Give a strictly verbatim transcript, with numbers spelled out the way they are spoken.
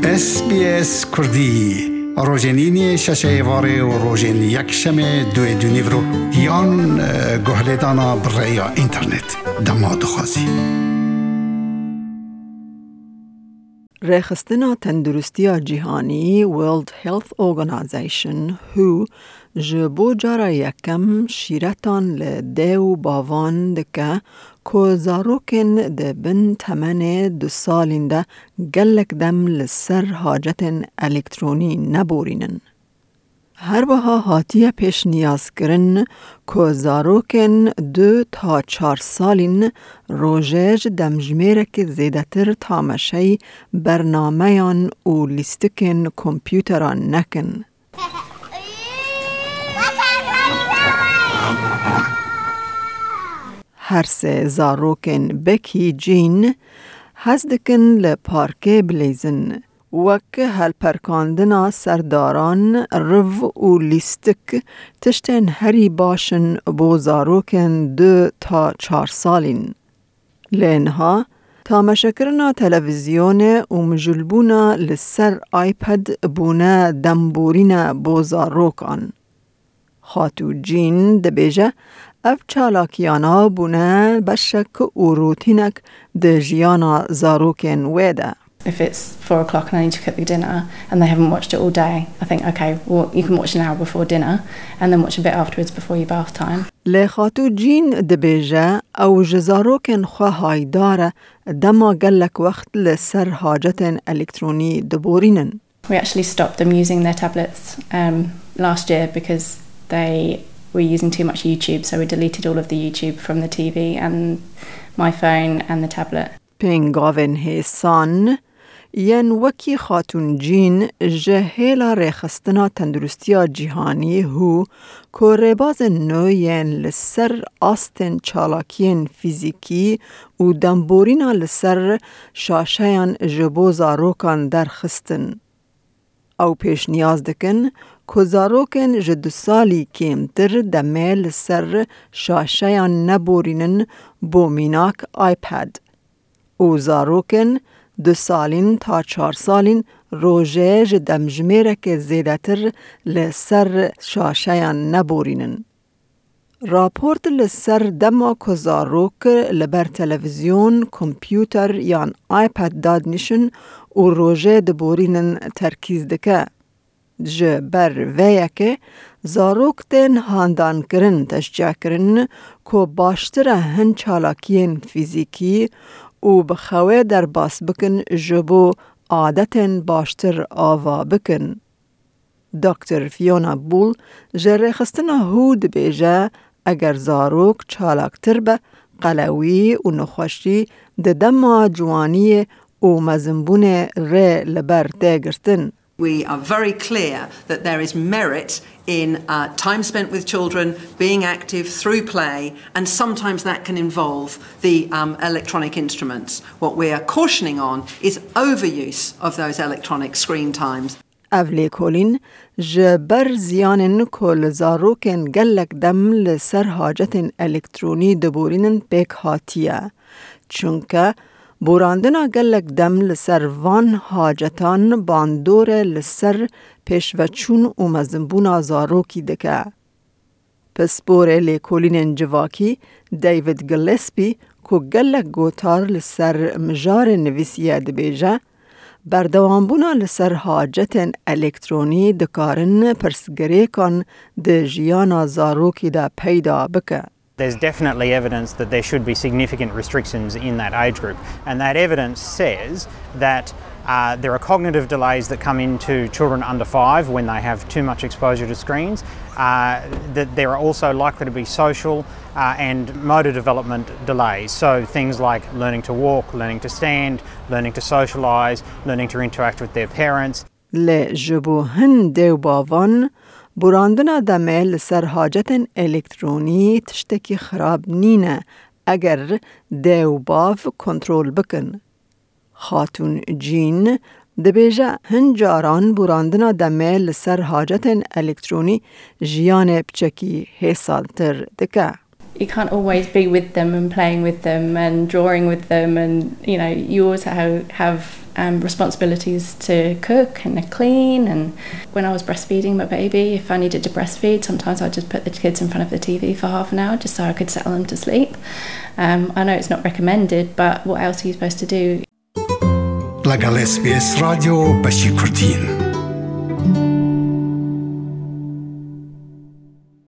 اس بی اس کردی روزنینی ششه واره و روزن یک شمه دوی دونیورو یان گهلدانا برای اینترنت دماد خوازی رخصتنا تندرستی جهانی World Health Organization هو جبو جارا یکم شیرتان لدیو باوان دکه که زاروکن ده بن تمن دو سالین ده گلک دم لسر حاجت الکترونی نبورینن. هر بها هاتیه پیش نیاز کرن که زاروکن دو تا چار سالین روژج دمجمیرک زیده تر تامشی برنامهان و لیستکن کمپیوتران نکن. هر سه زاروکن بکی جین هزدکن لپارکه بلیزن وک هل پرکاندنا سرداران رو و لیستک تشتن هری باشن بو زاروکن دو تا چار سالین. لینها تامشکرنا تلویزیون و مجلبونا لسر آیپد بونا دمبورین بو زاروکان. خاتو جین دبیجه اف چالاکیانا بونه بشک و روتینک ده جیانا زاروکن ویده. If it's four o'clock and I need to cook the dinner and they haven't watched it all day, I think, okay, well, you can watch an hour before dinner and then watch a bit afterwards before your bath time. لخاتو جین دبیجه او جزاروکن خواهی داره دما گلک وقت لسر حاجت الکترونی دبورینن. We actually stopped them using their tablets um, last year because they were using too much YouTube, so we deleted all of the YouTube from the T V and my phone and the tablet. پینگاون هیسان ین وکی خاتون جین جهیلا رخستنا تندرستی جهانی هو که رباز نو ین لسر آستن چالاکین فیزیکی و دنبورینا لسر شاشهان جبو زاروکان در خستن. او پیش نیاز دکن که زاروکن جدو سالی کمتر دمه لسر شاشهان نبورینن بو میناک آیپد. او زاروکن دو سالین تا چار سالین روژه جدمجمیره که زیده تر لسر شاشهان نبورینن. راپورت لسر دما که زاروک لبر تلویزیون، کمپیوتر یان آیپد داد نشن و روژه دبورینن ترکیز دکه. جه بر ویه که زاروک تین هاندان کرن تشجیع کرن که باشتره هن چالاکین فیزیکی و بخواه در باس بکن جبو عادتن باشتر آوا بکن. دکتر فیونا بول جره خستنا هود بیجه اگر زاروک چالاکتر به قلوی و نخوشی ده دما جوانی و مزنبون ره لبر دگرتن. We are very clear that there is merit in uh, time spent with children, being active through play, and sometimes that can involve the um, electronic instruments. What we are cautioning on is overuse of those electronic screen times. اولی کولین جبر زیانن کل زاروکن گلک دم لسر حاجت الکترونی دبورینن پیک هاتیه. چونکه بوراندنا گلک دم لسر وان حاجتان باندور لسر پیشوچون و مزنبون زاروکی دکه. پس بوره لیکولین جواکی دیوید گلسپی که گلک گوتار لسر مجار نویسیه دبیجه بردوانبونا لسر حاجت الکترونی دکارن پرسگره کن ده جیانا زاروکی ده پیدا بکه. There's definitely evidence that there should be significant restrictions in that age group, and that evidence says that uh, there are cognitive delays that come into children under five when they have too much exposure to screens, uh, that there are also likely to be social uh, and motor development delays, so things like learning to walk, learning to stand, learning to socialise, learning to interact with their parents. ل جبو هن دیو باوان براندنا دمه لسر حاجت الکترونی تشتکی خراب نینه اگر دیو باف کنترول بکن. خاتون جین دبیجه هنجاران براندنا دمه لسر حاجت الکترونی جیان بچکی حسالتر دکه. you can't always be with them and playing with them and drawing with them, and you know you also have, have um, responsibilities to cook and to clean. And when I was breastfeeding my baby, if I needed to breastfeed, sometimes I'd just put the kids in front of the T V for half an hour just so I could settle them to sleep. Um, I know it's not recommended, but what else are you supposed to do? لەگەڵ S B S رادیۆ بەشی کوردین.